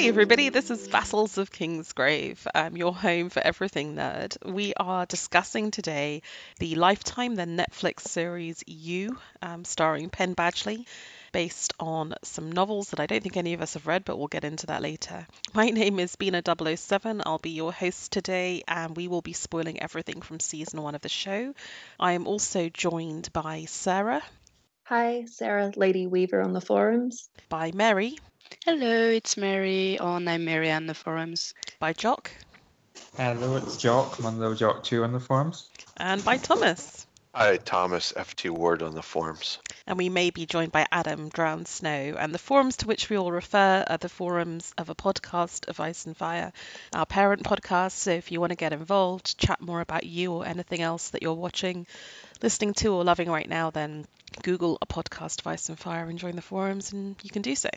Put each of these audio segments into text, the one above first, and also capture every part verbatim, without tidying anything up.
everybody, this is Vassals of Kingsgrave, um, your home for everything nerd. We are discussing today the Lifetime, the Netflix series You, um, starring Penn Badgley, based on some novels that I don't think any of us have read, but we'll get into that later. My name is Bina double oh seven. I'll be your host today, and we will be spoiling everything from season one of the show. I am also joined by Sarah. Hi, Sarah, Lady Weaver on the forums. By Mary. Hello, it's Mary on I'm Mary on the forums. By Jock. Hello, it's Jock, Monlo Jock two on the forums. And by Thomas. Hi, Thomas F T Ward on the forums. And we may be joined by Adam Drowned Snow. And the forums to which we will refer are the forums of a podcast of Ice and Fire, our parent podcast. So if you want to get involved, chat more about you or anything else that you're watching, listening to, or loving right now, then Google a podcast of Ice and Fire and join the forums, and you can do so.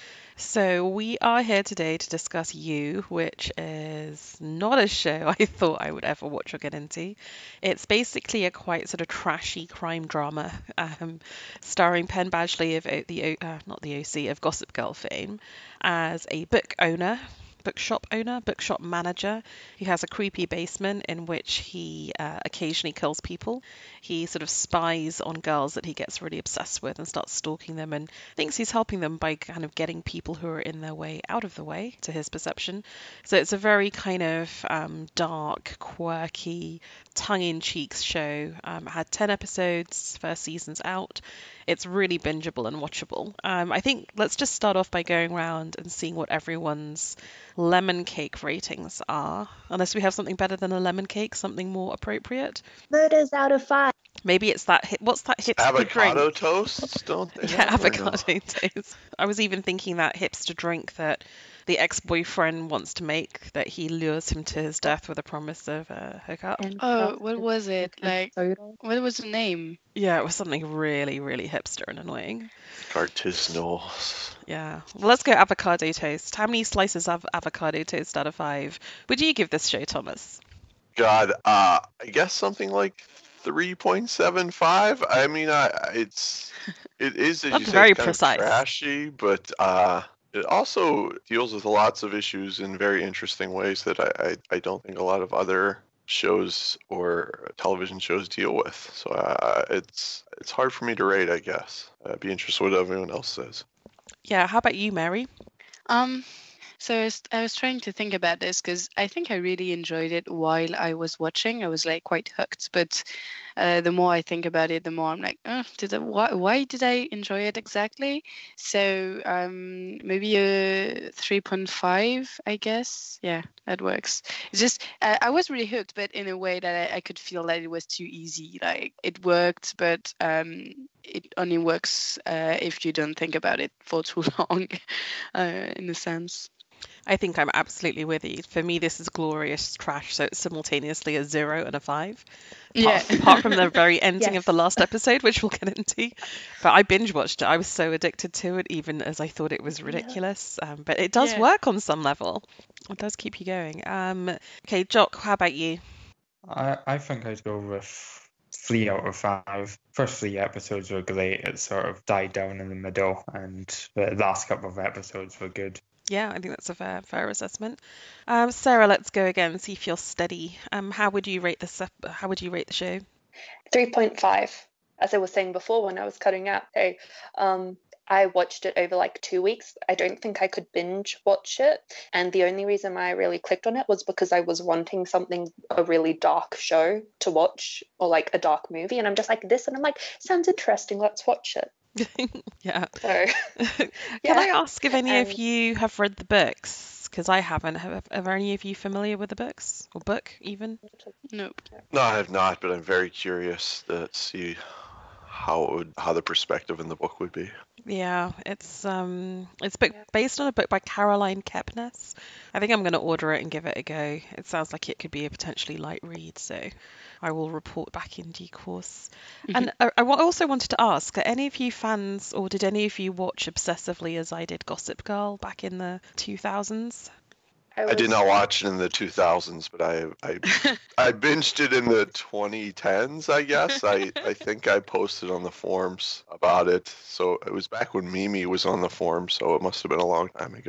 So we are here today to discuss You, which is not a show I thought I would ever watch or get into. It's basically a quite sort of trashy crime drama, um, starring Penn Badgley of o- the uh, not the O C of Gossip Girl fame as a book owner. bookshop owner, bookshop manager. He has a creepy basement in which he uh, occasionally kills people. He sort of spies on girls that he gets really obsessed with and starts stalking them and thinks he's helping them by kind of getting people who are in their way out of the way, to his perception. So it's a very kind of um, dark, quirky, tongue-in-cheek show. Um, it had ten episodes, first season's out. It's really bingeable and watchable. Um, I think let's just start off by going around and seeing what everyone's lemon cake ratings are. Unless we have something better than a lemon cake, something more appropriate. Murders out of five. Maybe it's that, hi- what's that hipster Avocado drink? toasts, don't they? Yeah, have, or avocado no? toast. I was even thinking that hipster drink that the ex-boyfriend wants to make, that he lures him to his death with a promise of a hookup. And Oh, what was it? and Like, soda. what was the name? Yeah, it was something really, really hipster and annoying. Artisanal. Yeah. Well, let's go avocado toast. How many slices of avocado toast out of five would you give this show, Thomas? God, uh, I guess something like three point seven five. I mean, I, I- it's it is as That's you say, very it's kind precise. of trashy, but uh, it also deals with lots of issues in very interesting ways that I, I, I don't think a lot of other shows or television shows deal with. So uh, it's it's hard for me to rate, I guess. I'd be interested what everyone else says. Yeah, how about you, Mary? Um, so I was, I was trying to think about this because I think I really enjoyed it while I was watching. I was like quite hooked, but uh, the more I think about it, the more I'm like, oh, did I, why, why did I enjoy it exactly? So um, maybe a three point five, I guess. Yeah, that works. It's just uh, I was really hooked, but in a way that I, I could feel that it was too easy. Like it worked, but um, it only works uh, if you don't think about it for too long, uh, in a sense. I think I'm absolutely with you. For me, this is glorious trash, so it's simultaneously a zero and a five. Yeah. Apart, apart from the very ending Yes. of the last episode, which we'll get into. But I binge watched it. I was so addicted to it, even as I thought it was ridiculous. Um, but it does Yeah. work on some level. It does keep you going. Um, okay, Jock, how about you? I, I think I'd go with three out of five. First three episodes were great. It sort of died down in the middle, and the last couple of episodes were good. Yeah, I think that's a fair fair assessment. Um, Sarah, let's go again. See if you're steady. Um, how would you rate this? ep- How would you rate the show? three point five. As I was saying before when I was cutting out, hey, um, I watched it over like two weeks. I don't think I could binge watch it. And the only reason why I really clicked on it was because I was wanting something, a really dark show to watch, or like a dark movie. And I'm just like this, and I'm like, sounds interesting, let's watch it. Yeah. So Can Yeah. I ask if any of Um, you have read the books? Because I haven't. Have, are any of you familiar with the books or book even? Nope. No, I have not, but I'm very curious to see how it would, how the perspective in the book would be. Yeah, it's um, it's book, based on a book by Caroline Kepnes. I think I'm going to order it and give it a go. It sounds like it could be a potentially light read, so I will report back in due course. And I, I wa- also wanted to ask, are any of you fans, or did any of you watch obsessively as I did Gossip Girl back in the two thousands? I did not watch it in the two thousands, but I I, I binged it in the twenty tens, I guess. I, I think I posted on the forums about it. So it was back when Mimi was on the forum, so it must have been a long time ago.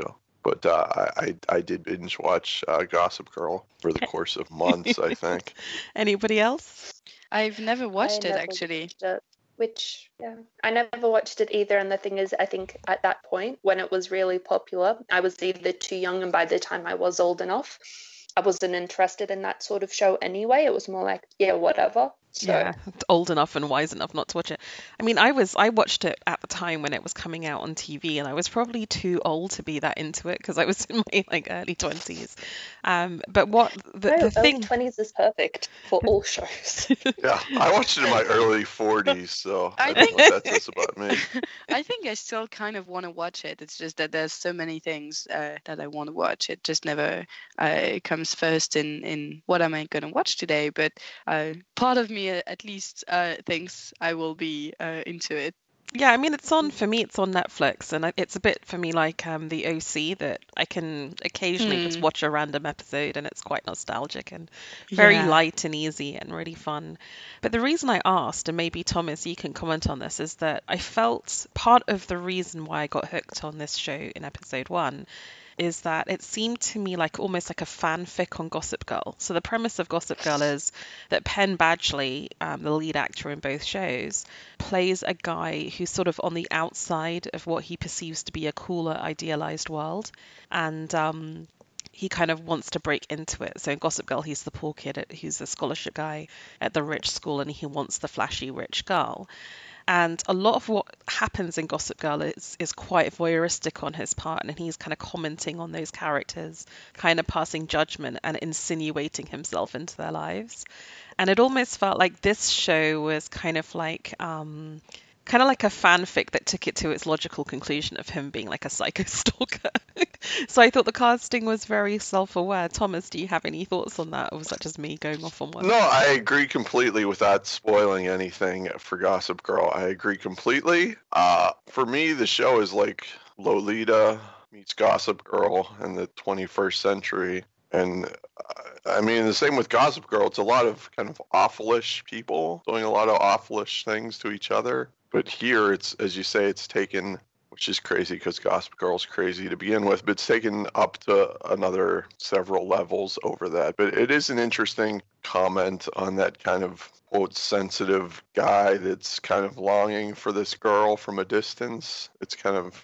But uh, I, I I did binge watch uh, Gossip Girl for the course of months, I think. Anybody else? I've never watched I it never actually. watched it, which, yeah, I never watched it either. And the thing is, I think at that point when it was really popular, I was either too young, and by the time I was old enough, I wasn't interested in that sort of show anyway. It was more like, yeah, whatever. So, Yeah, old enough and wise enough not to watch it. I mean, I was I watched it at the time when it was coming out on T V, and I was probably too old to be that into it because I was in my like early twenties. Um, but what the, no, the early thing? twenties is perfect for all shows. Yeah, I watched it in my early forties, so I, I don't think- know what that says about me. I think I still kind of want to watch it. It's just that there's so many things uh, that I want to watch. It just never uh, comes first in, in what am I going to watch today. But uh, part of me uh, at least uh, thinks I will be uh, into it. Yeah, I mean, it's on for me. It's on Netflix, and I- it's a bit for me like um, the O C that I can occasionally just Hmm. watch a random episode, and it's quite nostalgic and very Yeah. light and easy and really fun. But the reason I asked, and maybe Thomas, you can comment on this, is that I felt part of the reason why I got hooked on this show in episode one is that it seemed to me like almost like a fanfic on Gossip Girl. So the premise of Gossip Girl is that Penn Badgley, um, the lead actor in both shows, plays a guy who's sort of on the outside of what he perceives to be a cooler, idealized world. And um, he kind of wants to break into it. So in Gossip Girl, he's the poor kid at, who's a scholarship guy at the rich school, and he wants the flashy rich girl. And a lot of what happens in Gossip Girl is, is quite voyeuristic on his part, and he's kind of commenting on those characters, kind of passing judgment and insinuating himself into their lives. And it almost felt like this show was kind of like um, kind of like a fanfic that took it to its logical conclusion of him being like a psycho stalker. So I thought the casting was very self-aware. Thomas, do you have any thoughts on that, or was that just me going off on one? No, I agree completely without spoiling anything for Gossip Girl. I agree completely. Uh, for me, the show is like Lolita meets Gossip Girl in the twenty-first century. And uh, I mean, the same with Gossip Girl. It's a lot of kind of awfulish people doing a lot of awfulish things to each other. But here, it's, as you say, it's taken, which is crazy because Gossip Girl's crazy to begin with, but it's taken up to another several levels over that. But it is an interesting comment on that kind of, quote, sensitive guy that's kind of longing for this girl from a distance. It's kind of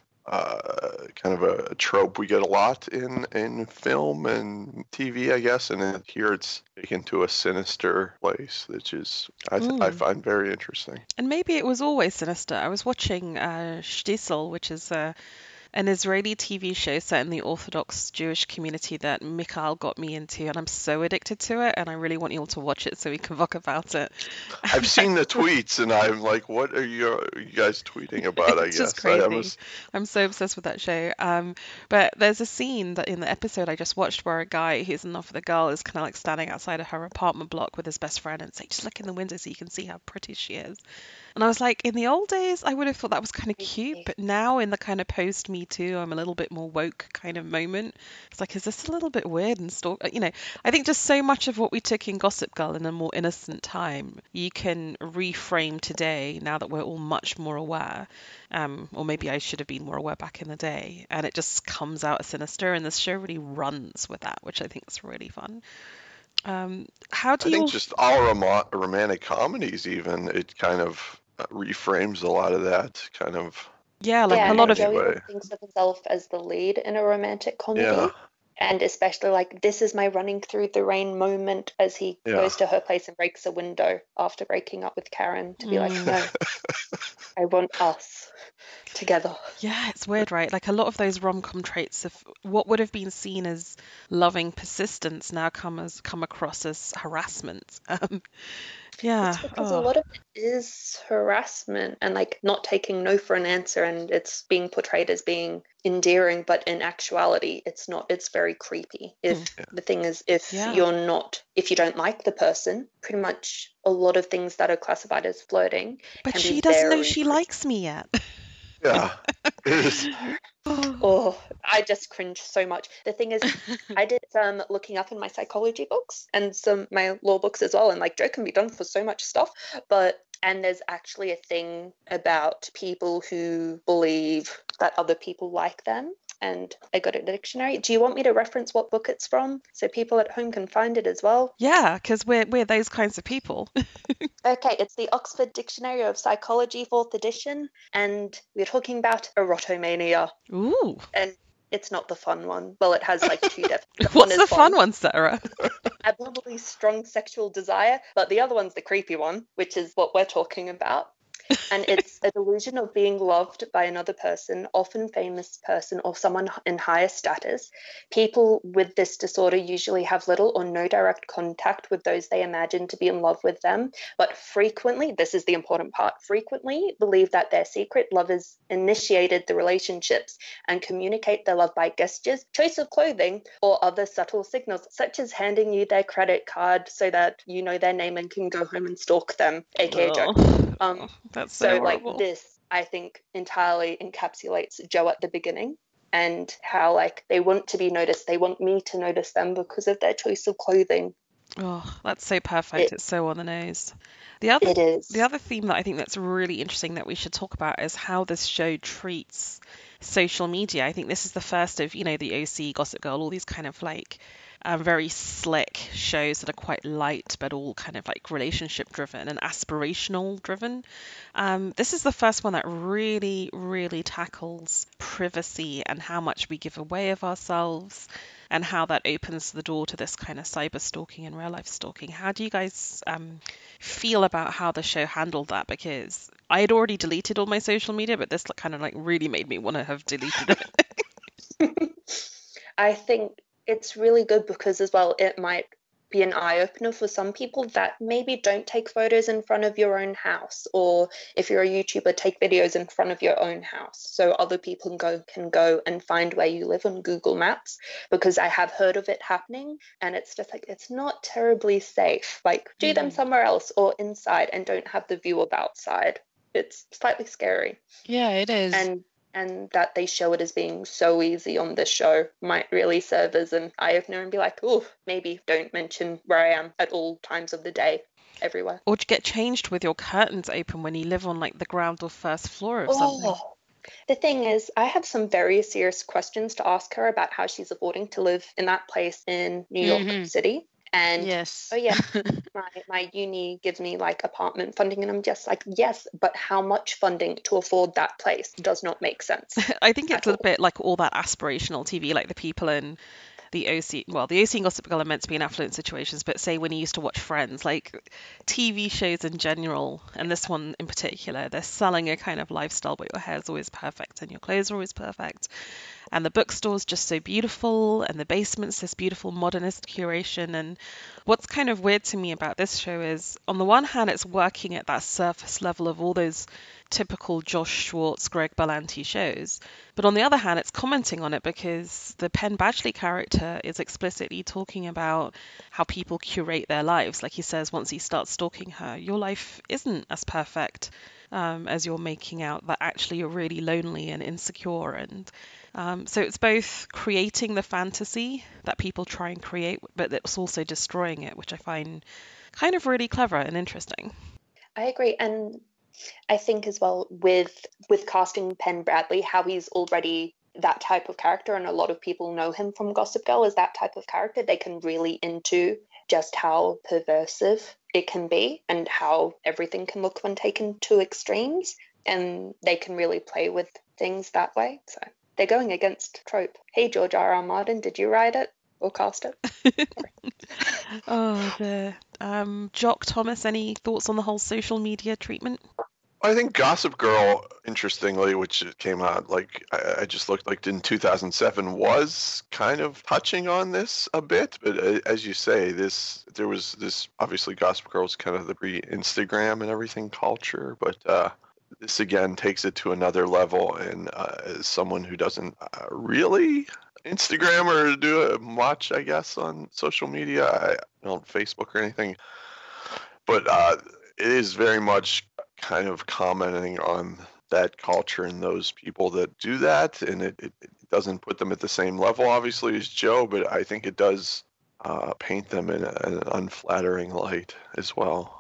uh, kind of a trope we get a lot in, in film and T V, I guess. And then here it's taken to a sinister place, which is, I, th- I Mm. find very interesting. And maybe it was always sinister. I was watching uh, Shtisel, which is uh, an Israeli T V show set in the Orthodox Jewish community that Mikhail got me into, and I'm so addicted to it, and I really want you all to watch it so we can talk about it. I've seen the tweets, and I'm like, what are you, are you guys tweeting about, I It's guess? just I crazy. was- I'm so obsessed with that show. Um, but there's a scene that in the episode I just watched where a guy who's in love with a girl is kind of like standing outside of her apartment block with his best friend and saying, just look in the window so you can see how pretty she is. And I was like, in the old days, I would have thought that was kind of cute, but now in the kind of post Me Too, I'm a little bit more woke kind of moment. It's like, is this a little bit weird and stalk? You know, I think just so much of what we took in Gossip Girl in a more innocent time, you can reframe today now that we're all much more aware. Um, or maybe I should have been more aware back in the day. And it just comes out as sinister, and this show really runs with that, which I think is really fun. Um, how do I you think all... just all rom- romantic comedies, even, it kind of uh, reframes a lot of that kind of. Yeah, like yeah, a lot and of... Joey Anyway. thinks of himself as the lead in a romantic comedy. Yeah. And especially like, this is my running through the rain moment as he Yeah. goes to her place and breaks a window after breaking up with Karen to be like, Mm. no, I want us together. Yeah, it's weird, right? Like a lot of those rom-com traits of what would have been seen as loving persistence now come as come across as harassment. Um, yeah. It's because oh. a lot of it is harassment and like not taking no for an answer, and it's being portrayed as being endearing, but in actuality it's not. It's very creepy. If Yeah. the thing is, if Yeah. you're not, if you don't like the person, pretty much a lot of things that are classified as flirting But can she be doesn't know very she creepy. likes me yet. Yeah. It is. Oh. Oh, I just cringe so much. The thing is, I did some looking up in my psychology books and some my law books as well, and like Joe can be done for so much stuff, but and there's actually a thing about people who believe that other people like them, and I got a dictionary. Do you want me to reference what book it's from so people at home can find it as well? Yeah, because we're we're those kinds of people. Okay, it's the Oxford Dictionary of Psychology, fourth edition, and we're talking about erotomania. Ooh. And it's not the fun one. Well, it has like two definitions. What's the fun one, Sarah? Abnormally strong sexual desire, but the other one's the creepy one, which is what we're talking about. And it's a delusion of being loved by another person, often famous person or someone in higher status. People with this disorder usually have little or no direct contact with those they imagine to be in love with them, but frequently, this is the important part, frequently believe that their secret lovers initiated the relationships and communicate their love by gestures, choice of clothing, or other subtle signals, such as handing you their credit card so that you know their name and can go home and stalk them, aka Oh. Joe. Um, That's so, so like horrible. this, I think, entirely encapsulates Joe at the beginning, and how like they want to be noticed. They want me to notice them because of their choice of clothing. Oh, that's so perfect. It- it's so on the nose. The other It is. the other theme that I think that's really interesting that we should talk about is how this show treats social media. I think this is the first of, you know, the O C, Gossip Girl, all these kind of like um, very slick shows that are quite light, but all kind of like relationship driven and aspirational driven. Um, this is the first one that really, really tackles privacy and how much we give away of ourselves, and how that opens the door to this kind of cyber stalking and real life stalking. How do you guys um, feel about how the show handled that? Because I had already deleted all my social media, but this kind of like really made me want to have deleted it. I think it's really good because as well it might be an eye-opener for some people that maybe don't take photos in front of your own house, or if you're a YouTuber, take videos in front of your own house so other people can go can go and find where you live on Google Maps, because I have heard of it happening and it's just like it's not terribly safe. Like do Mm. them somewhere else or inside and don't have the view of outside. It's slightly scary. Yeah, it is. And and that they show it as being so easy on this show might really serve as an eye-opener and be like, oh, maybe don't mention where I am at all times of the day, everywhere. Or to get changed with your curtains open when you live on like the ground or first floor of something. Oh, the thing is, I have some very serious questions to ask her about how she's affording to live in that place in New York Mhm. City. And Yes. oh yeah, my, my uni gives me like apartment funding, and I'm just like, yes, but how much funding to afford that place does not make sense. I think it's at a bit like all that aspirational T V, like the people in the O C, well, the O C and Gossip Girl are meant to be in affluent situations, but say when you used to watch Friends, like T V shows in general, and this one in particular, they're selling a kind of lifestyle where your hair's always perfect and your clothes are always perfect. And the bookstore's just so beautiful, and the basement's this beautiful modernist curation. And what's kind of weird to me about this show is, on the one hand, it's working at that surface level of all those typical Josh Schwartz, Greg Berlanti shows. But on the other hand, it's commenting on it because the Penn Badgley character is explicitly talking about how people curate their lives. Like he says, once he starts stalking her, your life isn't as perfect um, as you're making out, that actually you're really lonely and insecure. And um, so it's both creating the fantasy that people try and create, but it's also destroying it, which I find kind of really clever and interesting. I agree, and I think as well with with casting Penn Badgley, how he's already that type of character, and a lot of people know him from Gossip Girl as that type of character. They can really into just how perversive it can be and how everything can look when taken to extremes, and they can really play with things that way. So they're going against trope. Hey, George R. R. Martin, did you write it or cast it? Oh, dear. Um, Jock, Thomas, any thoughts on the whole social media treatment? I think Gossip Girl, interestingly, which came out like I, I just looked like in two thousand seven, was kind of touching on this a bit. But uh, as you say, this there was this obviously Gossip Girl's kind of the pre-Instagram and everything culture, but uh, this again takes it to another level. And uh, as someone who doesn't uh, really Instagram or do it much, I guess, on social media, I don't Facebook or anything, but uh, it is very much kind of commenting on that culture and those people that do that, and it, it, it doesn't put them at the same level, obviously, as Joe, but I think it does uh, paint them in a, an unflattering light as well.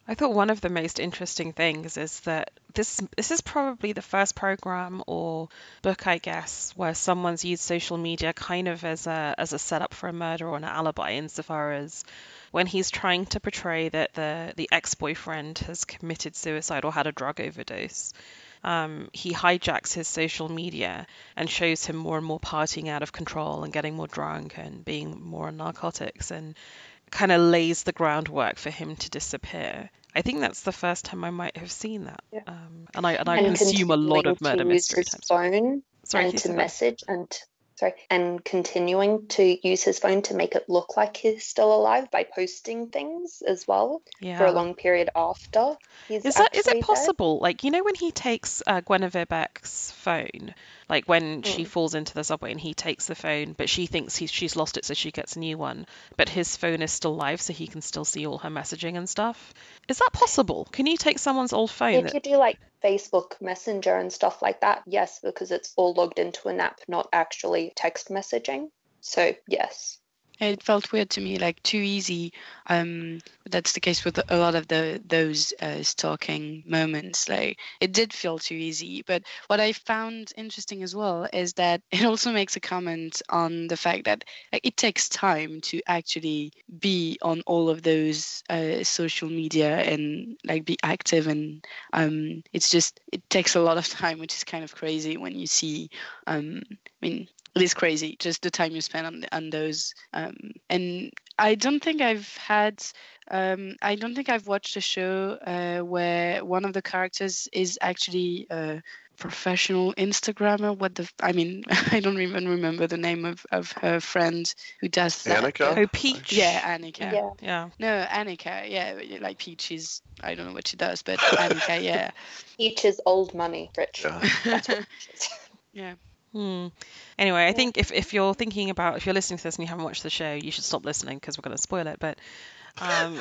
I thought one of the most interesting things is that this this is probably the first program or book, I guess, where someone's used social media kind of as a as a setup for a murder or an alibi, insofar as when he's trying to portray that the the ex-boyfriend has committed suicide or had a drug overdose. Um, he hijacks his social media and shows him more and more partying out of control and getting more drunk and being more on narcotics, and kind of lays the groundwork for him to disappear. I think that's the first time I might have seen that. Yeah. Um, and I and I And consume a lot of murder continuing to use mystery his types. phone Sorry, and can you to say that? message and sorry, and continuing to use his phone to make it look like he's still alive by posting things as well for a Yeah. long period after he's Is that is actually it dead. possible? Like, you know, when he takes uh, Guinevere Beck's phone, like when she Mm. falls into the subway and he takes the phone, but she thinks he's she's lost it, so she gets a new one. But his phone is still live, so he can still see all her messaging and stuff. Is that possible? Can you take someone's old phone? If That, you do like Facebook Messenger and stuff like that, yes, because it's all logged into an app, not actually text messaging. So yes. It felt weird to me, like too easy. Um, that's the case with a lot of the those uh, stalking moments. Like it did feel too easy. But what I found interesting as well is that it also makes a comment on the fact that like, it takes time to actually be on all of those uh, social media and like be active. And um, it's just it takes a lot of time, which is kind of crazy when you see. Um, I mean. It is crazy, just the time you spend on on those. Um, and I don't think I've had, um, I don't think I've watched a show uh, where one of the characters is actually a professional Instagrammer. What the? I mean, I don't even remember the name of, of her friend who does that. Annika? oh, Peach. Yeah, Annika. Yeah. Yeah. No, Annika. Yeah, like Peach is. I don't know what she does, but Annika. Yeah. Each is old money, Rich. Yeah. That's what it is. Yeah. Hmm. Anyway, I Yeah. think if, if you're thinking about, if you're listening to this and you haven't watched the show, you should stop listening because we're going to spoil it. But um,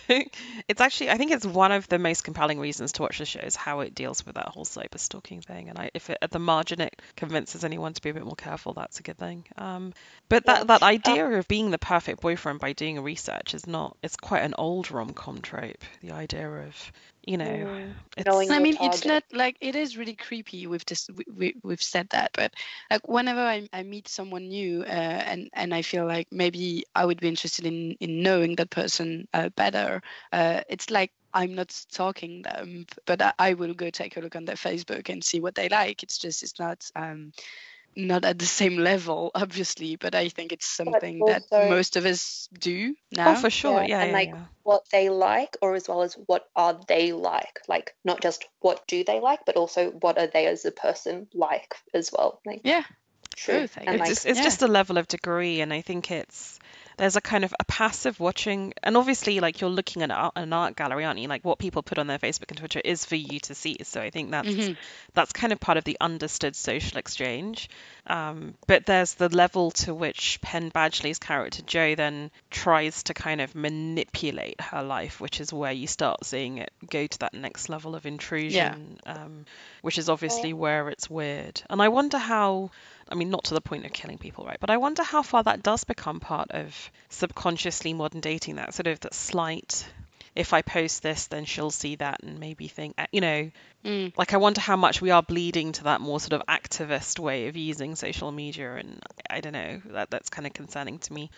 it's actually, I think it's one of the most compelling reasons to watch the show is how it deals with that whole cyber stalking thing. And I, if it, at the margin it convinces anyone to be a bit more careful, that's a good thing. Um, but that, Yeah. that idea of being the perfect boyfriend by doing research is not, it's quite an old rom-com trope. The idea of, you know, Mm. it's, Knowing I your mean, it's target. not like it is really creepy. We've just we, we, we've said that, but like whenever I, I meet someone new, uh, and and I feel like maybe I would be interested in in knowing that person uh, better. Uh, it's like I'm not stalking them, but I, I will go take a look on their Facebook and see what they like. It's just it's not um not at the same level, obviously, but I think it's something that also- most of us do oh, now. for sure. Yeah, and yeah, like yeah. what they like, or as well as what are they like? Like not just what do they like, but also what are they as a person like as well. Like Yeah, true. both, I And It's like just, it's yeah. just a level of degree, and I think it's there's a kind of a passive watching, and obviously like you're looking at an art, an art gallery, aren't you? Like what people put on their Facebook and Twitter is for you to see. So I think that's Mhm. that's kind of part of the understood social exchange. Um, but there's the level to which Penn Badgley's character Joe then tries to kind of manipulate her life, which is where you start seeing it go to that next level of intrusion, um, which is obviously where it's weird. And I wonder how, I mean, not to the point of killing people, right? But I wonder how far that does become part of subconsciously modern dating, that sort of that slight, if I post this, then she'll see that and maybe think, you know, Mm. like I wonder how much we are bleeding to that more sort of activist way of using social media. And I don't know, that that's kind of concerning to me.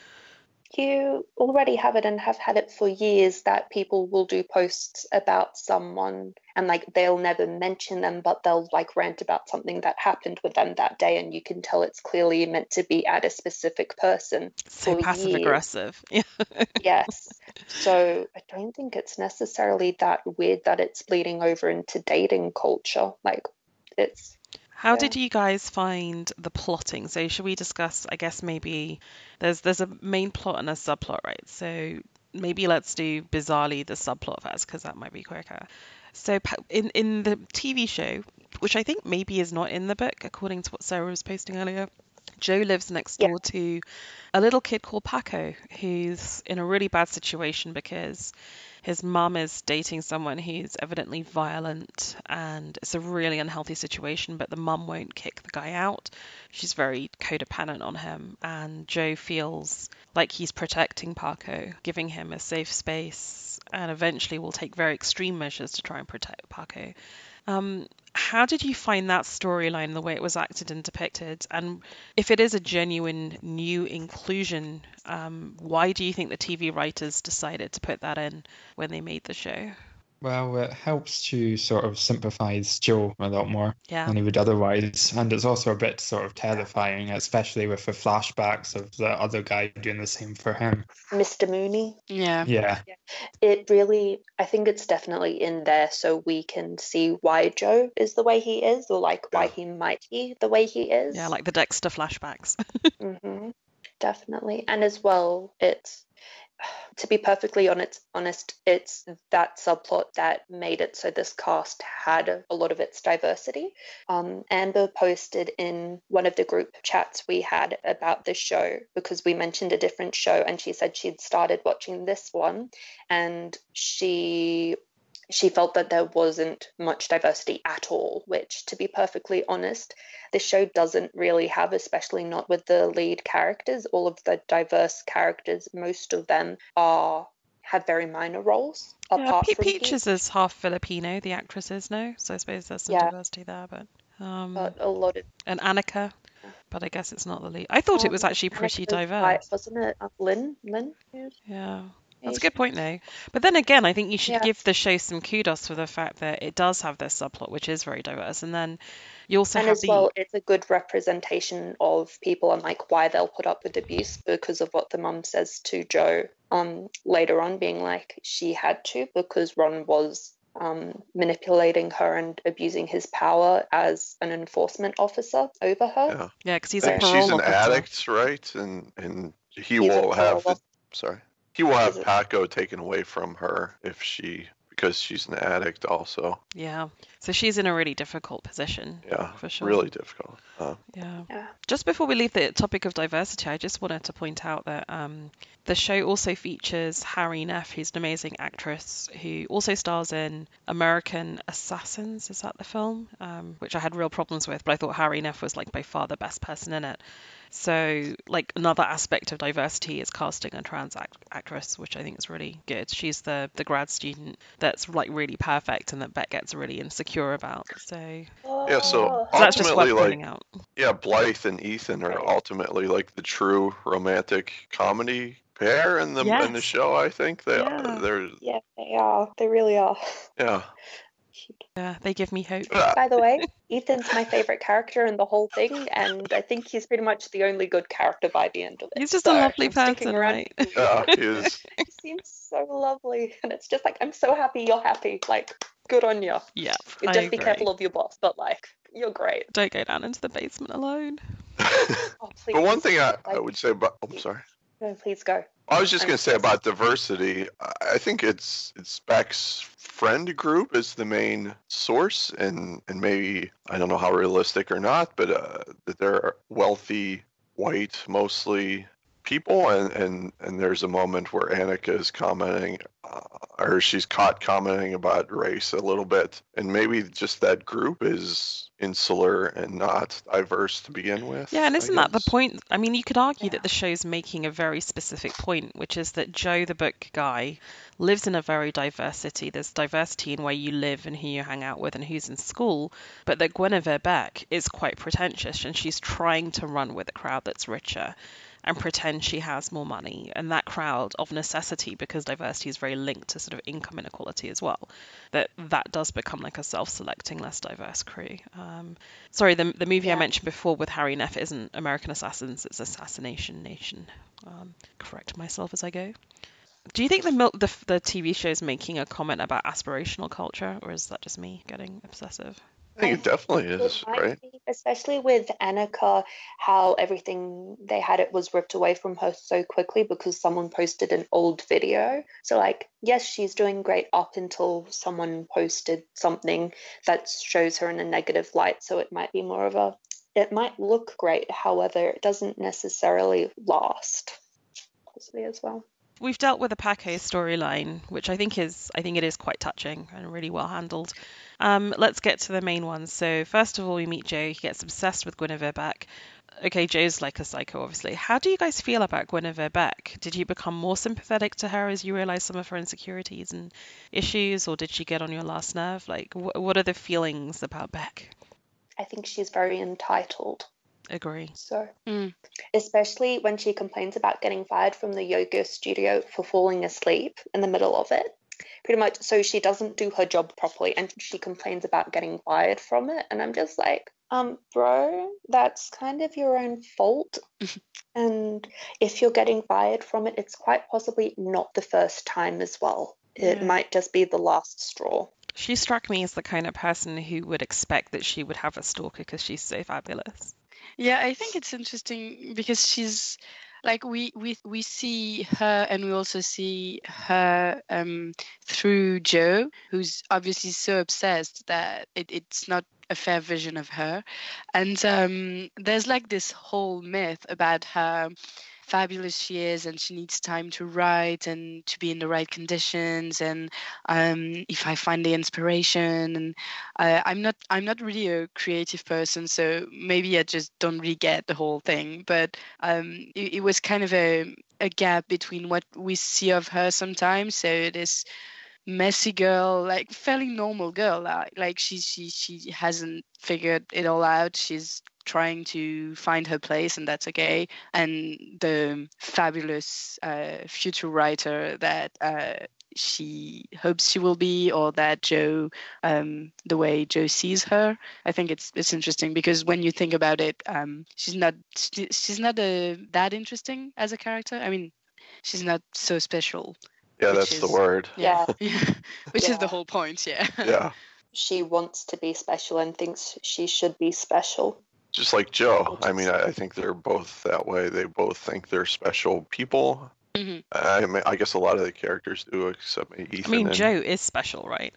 you already have it and have had it for years that people will do posts about someone and like they'll never mention them, but they'll like rant about something that happened with them that day, and you can tell it's clearly meant to be at a specific person. So for passive years. aggressive. Yeah. Yes. So I don't think it's necessarily that weird that it's bleeding over into dating culture. Like it's How Yeah. did you guys find the plotting? So should we discuss, I guess maybe there's there's a main plot and a subplot, right? So maybe let's do bizarrely the subplot first because that might be quicker. So pa- in in the T V show, which I think maybe is not in the book according to what Sarah was posting earlier, Joe lives next Yeah. door to a little kid called Paco, who's in a really bad situation because his mum is dating someone who's evidently violent, and it's a really unhealthy situation, but the mum won't kick the guy out. She's very codependent on him, and Joe feels like he's protecting Paco, giving him a safe space, and eventually will take very extreme measures to try and protect Paco. Um, how did you find that storyline, the way it was acted and depicted? And if it is a genuine new inclusion, um, why do you think the T V writers decided to put that in when they made the show? Well, it helps to sort of sympathize Joe a lot more Yeah. than he would otherwise. And it's also a bit sort of terrifying, especially with the flashbacks of the other guy doing the same for him. Mister Mooney. Yeah. Yeah. It really, I think it's definitely in there so we can see why Joe is the way he is, or like why Yeah. he might be the way he is. Yeah, like the Dexter flashbacks. hmm Definitely. And as well, it's, to be perfectly honest, honest, it's that subplot that made it so this cast had a, a lot of its diversity. Um, Amber posted in one of the group chats we had about this show, because we mentioned a different show, and she said she'd started watching this one, and she she felt that there wasn't much diversity at all, which, to be perfectly honest, this show doesn't really have, especially not with the lead characters. All of the diverse characters, most of them are have very minor roles. Yeah, apart Pe- from Peaches Peach, is half Filipino, the actress is, no? So I suppose there's some Yeah. diversity there, but... Um, but a lot of and Annika, but I guess it's not the lead. I thought it was um, actually pretty Annika's diverse. wife, wasn't it? Uh, Lynn? Lynn? Yeah. That's a good point, though. But then again, I think you should Yeah. give the show some kudos for the fact that it does have this subplot, which is very diverse. And then you also And have as the... well, it's a good representation of people and like why they'll put up with abuse, because of what the mum says to Joe um, later on, being like she had to, because Ron was um, manipulating her and abusing his power as an enforcement officer over her. Yeah. Yeah, because he's I a think parole she's an officer. addict, right? And and he He's a will have parole the, sorry. He will have He's a- Paco taken away from her if she because she's an addict also. Yeah. So she's in a really difficult position. Yeah. For sure. Really difficult. Uh, Yeah. Yeah. Just before we leave the topic of diversity, I just wanted to point out that um, the show also features Harry Neff, who's an amazing actress who also stars in American Assassins. Is that the film? Um, which I had real problems with, but I thought Harry Neff was like by far the best person in it. So, like, another aspect of diversity is casting a trans act- actress, which I think is really good. She's the the grad student that's like really perfect and that Beck gets really insecure about. So, yeah, so Oh. so that's just ultimately, worth like, pointing out. yeah, Blythe and Ethan are Right. ultimately like the true romantic comedy pair in the in the Yes. show. I think they Yeah. are. They're Yeah, they are. They really are. yeah. Yeah, they give me hope. But, uh, By the way, Ethan's my favorite character in the whole thing, and I think he's pretty much the only good character by the end of it. He's just So a lovely I'm sticking person, around right? for you. yeah, he is. He seems so lovely, and it's just like, I'm so happy you're happy. Like, good on you. Yeah, You I just be agree. careful of your boss, but like, you're great. Don't go down into the basement alone. Oh, please. But one thing I, I Like, would say about I'm sorry. no, please go. I was just I'm going to say just- about diversity. I- I think it's it's Beck's friend group is the main source, and and maybe I don't know how realistic or not, but uh, that they're wealthy, white, mostly people, and and and there's a moment where Annika is commenting, uh, or she's caught commenting about race a little bit, and maybe just that group is insular and not diverse to begin with. Yeah, and I isn't that the guess. point? I mean, you could argue Yeah. that the show's making a very specific point, which is that Joe, the book guy, lives in a very diverse city. There's diversity in where you live and who you hang out with and who's in school, but that Guinevere Beck is quite pretentious and she's trying to run with a crowd that's richer and pretend she has more money. And that crowd, of necessity, because diversity is very linked to sort of income inequality as well, that that does become like a self-selecting, less diverse crew. Um, sorry, the, the movie I Yeah. mentioned before with Harry Neff isn't American Assassins, it's Assassination Nation. Um, correct myself as I go. Do you think the, mil- the the T V show is making a comment about aspirational culture, or is that just me getting obsessive? I think it definitely It is, might right? be, especially with Annika, how everything they had it was ripped away from her so quickly because someone posted an old video. So, like, yes, she's doing great up until someone posted something that shows her in a negative light. So it might be more of a it might look great, however, it doesn't necessarily last, possibly as well. We've dealt with the Paco storyline, which I think is, I think it is quite touching and really well handled. Um, let's get to the main one. So first of all, we meet Joe. He gets obsessed with Guinevere Beck. Okay, Joe's like a psycho, obviously. How do you guys feel about Guinevere Beck? Did you become more sympathetic to her as you realised some of her insecurities and issues, or did she get on your last nerve? Like, wh- what are the feelings about Beck? I think she's very entitled. Agree. So, Mm. especially when she complains about getting fired from the yoga studio for falling asleep in the middle of it. Pretty much, so she doesn't do her job properly and she complains about getting fired from it. And I'm just like, um, bro, that's kind of your own fault. And if you're getting fired from it, it's quite possibly not the first time as well. It Yeah. might just be the last straw. She struck me as the kind of person who would expect that she would have a stalker because she's so fabulous. Yeah, I think it's interesting because she's like we we we see her and we also see her um, through Joe, who's obviously so obsessed that it, it's not a fair vision of her. And um, there's like this whole myth about how fabulous she is and she needs time to write and to be in the right conditions, and um, if I find the inspiration, and uh, I'm not I'm not really a creative person, so maybe I just don't really get the whole thing, but um, it, it was kind of a, a gap between what we see of her sometimes, so this messy girl, like fairly normal girl, like, like she she she hasn't figured it all out, she's trying to find her place and that's okay, and the fabulous uh, future writer that uh, she hopes she will be, or that Joe, um, the way Joe sees her. I think it's it's interesting because when you think about it, um, she's not she, she's not a, that interesting as a character. I mean, she's not so special. Yeah, Which that's the is- word. Yeah, which is the Yeah. whole point. Yeah. Yeah. She wants to be special and thinks she should be special. Just like Joe. I mean, I I think they're both that way. They both think they're special people. hmm I mean, I guess a lot of the characters do, except maybe Ethan. I mean, and- Joe is special, right?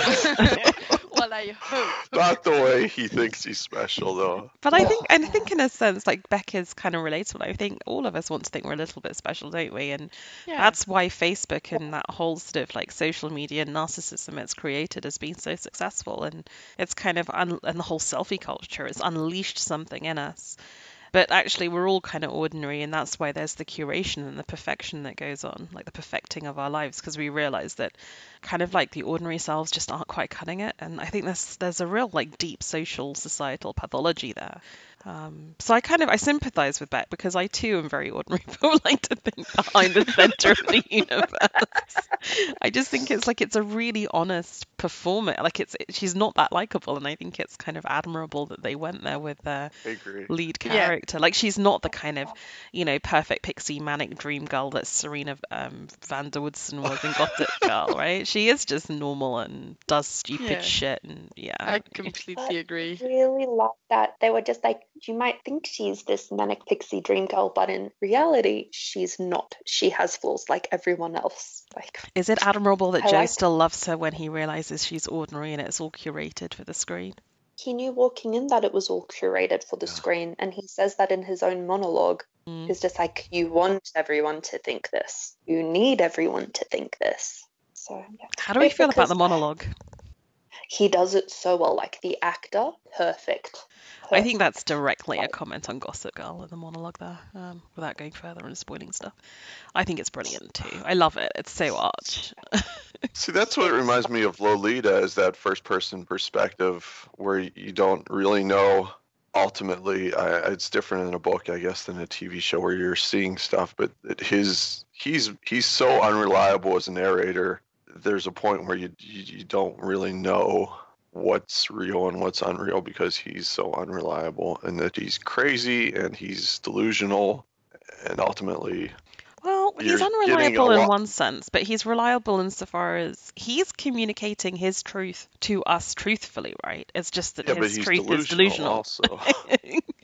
Well, I hope. Not the way he thinks he's special, though. But I think, I think in a sense, like Beck is kind of relatable. I think all of us want to think we're a little bit special, don't we? And Yeah. that's why Facebook and that whole sort of like social media narcissism it's created has been so successful. And it's kind of, un- and the whole selfie culture has unleashed something in us. But actually, we're all kind of ordinary, and that's why there's the curation and the perfection that goes on, like the perfecting of our lives, because we realize that kind of like the ordinary selves just aren't quite cutting it. And I think there's there's a real like deep social societal pathology there. Um, so I kind of I sympathize with Beck because I too am very ordinary, but would like to think behind the center of the universe. I just think it's like it's a really honest performer. Like it's it, she's not that likable, and I think it's kind of admirable that they went there with their I agree. lead Yeah. character. Like she's not the kind of, you know, perfect pixie manic dream girl that Serena um, van der Woodsen was in Gossip Girl, right? She is just normal and does stupid Yeah. shit, and yeah. I completely agree. Really like that. They were just like, you might think she's this manic pixie dream girl, but in reality, she's not. She has flaws like everyone else. Like, Is it admirable that I Joe like- still loves her when he realizes she's ordinary and it's all curated for the screen? he knew walking in that it was all curated for the Yeah. screen, and he says that in his own monologue. Mm. It's just like, you want everyone to think this. You need everyone to think this. So, yeah. How do we It's feel about because the monologue? He does it so well. Like, the actor, perfect. I think that's directly a comment on Gossip Girl in the monologue there, um, without going further and spoiling stuff. I think it's brilliant too. I love it. It's so arch. See, that's what reminds me of Lolita, is that first-person perspective where you don't really know. Ultimately, I, it's different in a book, I guess, than a T V show where you're seeing stuff. But it- his he's he's so unreliable as a narrator. There's a point where you you, you don't really know what's real and what's unreal because he's so unreliable, and that he's crazy and he's delusional, and ultimately. Well, he's You're getting a unreliable in lot- one sense, but he's reliable insofar as he's communicating his truth to us truthfully, right? It's just that Yeah, but his he's truth delusional, is delusional. also.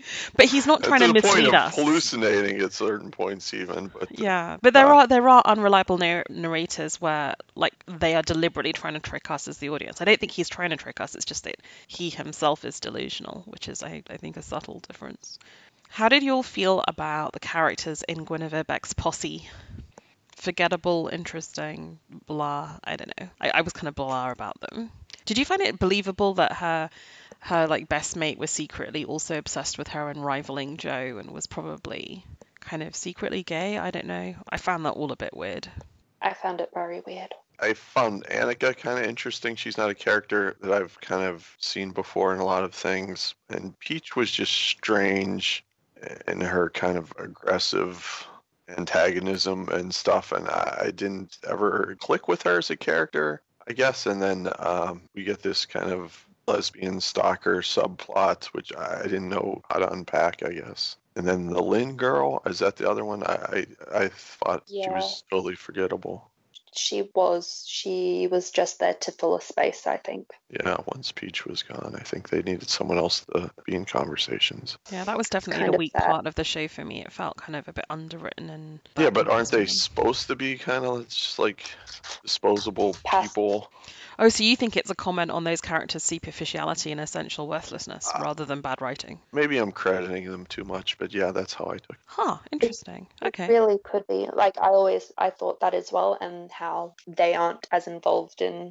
But he's not trying to, to the point mislead of us. hallucinating at certain points, even. But Yeah, but there uh, are there are unreliable nar- narrators where like they are deliberately trying to trick us as the audience. I don't think he's trying to trick us. It's just that he himself is delusional, which is I, I think a subtle difference. How did you all feel about the characters in Guinevere Beck's posse? Forgettable, interesting, blah. I don't know. I, I was kind of blah about them. Did you find it believable that her her like best mate was secretly also obsessed with her and rivaling Joe and was probably kind of secretly gay? I don't know. I found that all a bit weird. I found it very weird. I found Annika kind of interesting. She's not a character that I've kind of seen before in a lot of things. And Peach was just strange in her kind of aggressive antagonism and stuff. And I, I didn't ever click with her as a character, I guess. And then um, we get this kind of lesbian stalker subplot, which I didn't know how to unpack, I guess. And then the Lynn girl, is that the other one? I I, I thought Yeah. she was totally forgettable. She was. She was just there to fill a space, I think. Yeah, once Peach was gone, I think they needed someone else to be in conversations. Yeah, that was definitely Kind the of weak sad. part of the show for me. It felt kind of a bit underwritten and Yeah, but aren't they interesting. supposed to be kind of just like disposable Pass. people? Oh, so you think it's a comment on those characters' superficiality and essential worthlessness Uh, rather than bad writing? Maybe I'm crediting them too much, but yeah, that's how I took it. Huh, interesting. Okay. It really could be. Like, I always, I thought that as well, and how they aren't as involved in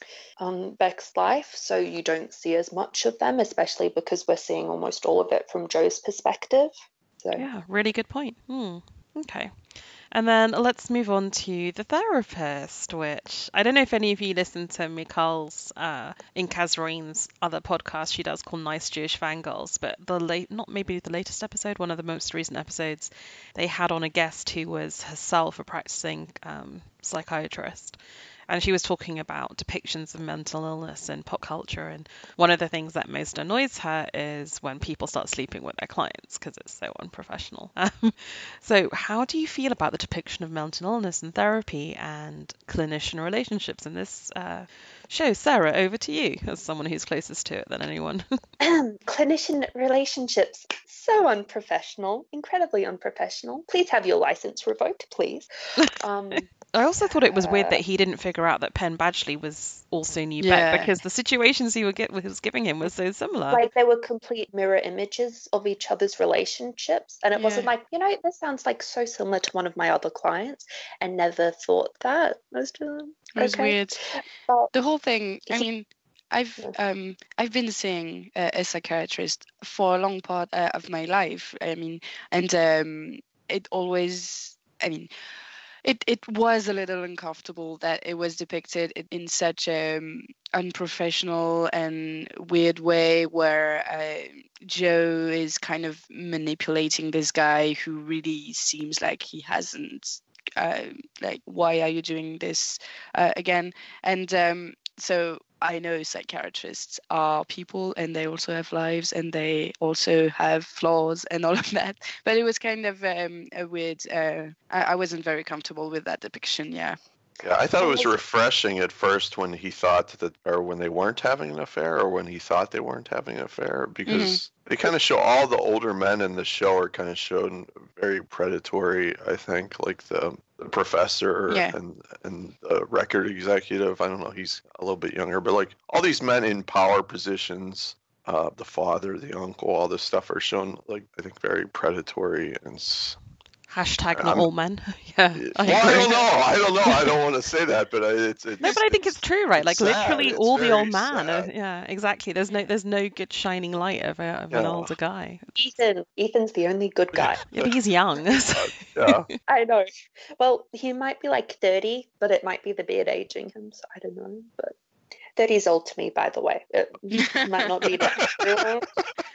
um, Beck's life, so you don't see as much of them, especially because we're seeing almost all of it from Joe's perspective. So Yeah, really good point. Hmm. Okay. And then let's move on to The Therapist, which I don't know if any of you listened to Mikal's uh, in Kazreen's other podcast she does called Nice Jewish Fangirls, but the late, not maybe the latest episode, one of the most recent episodes, they had on a guest who was herself a practicing um, psychiatrist. And she was talking about depictions of mental illness in pop culture. And one of the things that most annoys her is when people start sleeping with their clients because it's so unprofessional. Um, so how do you feel about the depiction of mental illness in therapy and clinician relationships in this uh, show? Sarah, over to you as someone who's closest to it than anyone. clinician relationships, so unprofessional, incredibly unprofessional. Please have your license revoked, please. Um, I also thought it was weird Uh, that he didn't figure out that Penn Badgley was also new Yeah. Beck because the situations he, would get, he was giving him was so similar. like they were complete mirror images of each other's relationships, and it wasn't Yeah. like, you know, this sounds like so similar to one of my other clients, and never thought that. I was just, It was okay. weird. But The whole thing, I He- mean, I've Yeah. um I've been seeing uh, a psychiatrist for a long part uh, of my life. I mean, and um, it always, I mean, it it was a little uncomfortable that it was depicted in, in such a um, unprofessional and weird way, where uh, Joe is kind of manipulating this guy who really seems like he hasn't. Uh, like, why are you doing this uh, again? And um, so I know psychiatrists are people, and they also have lives, and they also have flaws and all of that. But it was kind of um, a weird. Uh, I, I wasn't very comfortable with that depiction. Yeah. Yeah, I thought it was Well, refreshing at first when he thought that, or when they weren't having an affair, or when he thought they weren't having an affair, because they kind of show all the older men in the show are kind of shown very predatory. I think, like the, the professor Yeah. and and the record executive. I don't know, he's a little bit younger, but like all these men in power positions, uh, the father, the uncle, all this stuff are shown like I think very predatory and. s- Hashtag not I'm- all men. Yeah. well, I I agree. don't know. I don't know. I don't want to say that, but I, it's, it's No, but I think it's true, right? Like it's sad. literally It's all the old very man. uh, sad. yeah, exactly. There's no there's no good shining light of, a, of an Yeah. older guy. Ethan, Ethan's the only good guy. Yeah, but he's young. so- Yeah. I know. Well, he might be like thirty, but it might be the beard aging him, so I don't know. But thirty is old to me, by the way. It might not be that.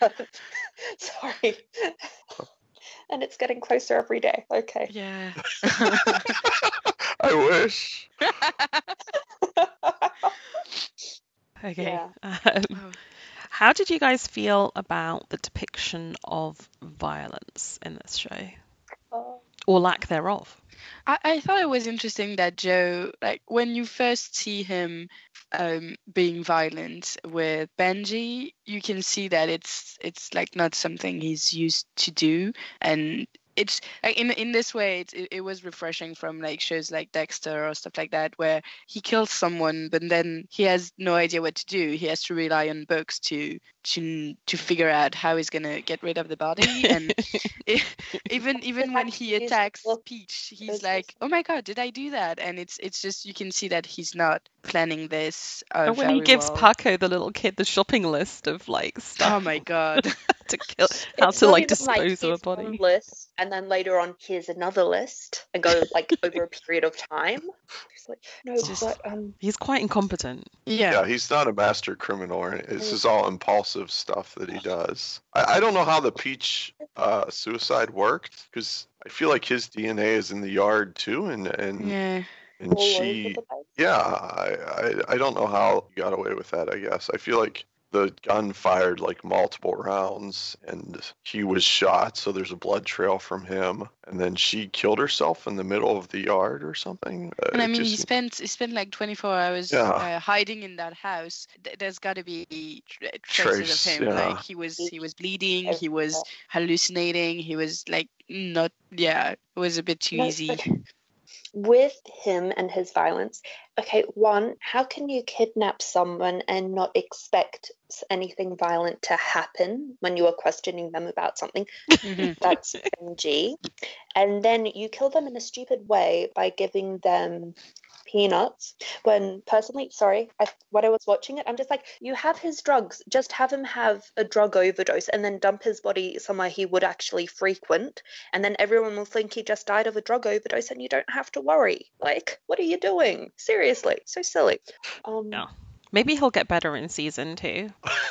Sorry. And it's getting closer every day. Okay. Yeah. I wish. Okay. Yeah. Um, Oh. how did you guys feel about the depiction of violence in this show, Oh. or lack thereof? I, I thought it was interesting that Joe, like when you first see him um, being violent with Benji, you can see that it's it's like not something he's used to do, and it's like in in this way it, it, it was refreshing from like shows like Dexter or stuff like that, where he kills someone but then he has no idea what to do. He has to rely on books to to to figure out how he's gonna get rid of the body, and it, even even when he attacks Peach, he's like, oh my god, did I do that? And it's it's just, you can see that he's not planning this uh, And when very he gives well. Paco, the little kid, the shopping list of like stuff Oh my god. to kill, how It's to not like even dispose of a here's body. one list, and then later on, here's another list, and go like over a period of time. It's like, no, Just- but um, He's quite incompetent. Yeah. Yeah, he's not a master criminal. Or any- This is all impulsive stuff that he does. I, I don't know how the Peach uh, suicide worked, because I feel like his D N A is in the yard too, and and, Yeah. and all over she, the place. yeah, I, I I don't know how he got away with that. I guess I feel like the gun fired like multiple rounds, and he was shot, so there's a blood trail from him, and then she killed herself in the middle of the yard or something. Uh, And I it mean, he just- spent he spent like twenty-four hours Yeah. uh, hiding in that house. Th- There's got to be tra- traces Trace, of him. yeah. Like he was he was bleeding. He was hallucinating. He was like not. Yeah, it was a bit too No, easy. but with him and his violence, okay, one, how can you kidnap someone and not expect s- anything violent to happen when you are questioning them about something? Mhm. That's Benji. And then you kill them in a stupid way by giving them peanuts. When personally, sorry, I, when I was watching it, I'm just like, you have his drugs, just have him have a drug overdose and then dump his body somewhere he would actually frequent, and then everyone will think he just died of a drug overdose and you don't have to worry. Like, what are you doing? Seriously, so silly. Um, Yeah. Maybe he'll get better in season two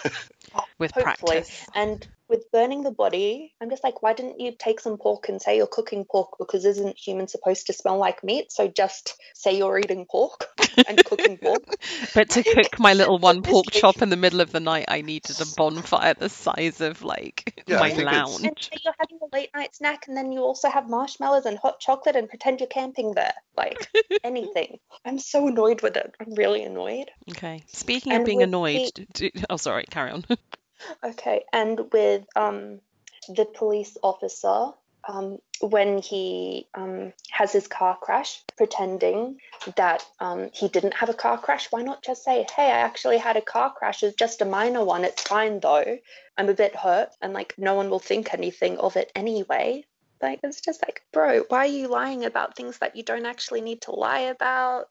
with Hopefully. practice. And with burning the body, I'm just like, why didn't you take some pork and say you're cooking pork? Because isn't human supposed to smell like meat? So just say you're eating pork and cooking pork. But to cook my little one pork Honestly. chop in the middle of the night, I needed a bonfire the size of like Yeah, I my think it's- lounge. And so you're having a late night snack, and then you also have marshmallows and hot chocolate and pretend you're camping there. Like anything. I'm so annoyed with it. I'm really annoyed. Okay. Speaking of And being with annoyed, the- d- d- oh sorry, carry on. Okay, and with um the police officer, um, when he um, has his car crash, pretending that um, he didn't have a car crash, why not just say, hey, I actually had a car crash, it's just a minor one, it's fine though, I'm a bit hurt, and like no one will think anything of it anyway. Like, it's just like, bro, why are you lying about things that you don't actually need to lie about?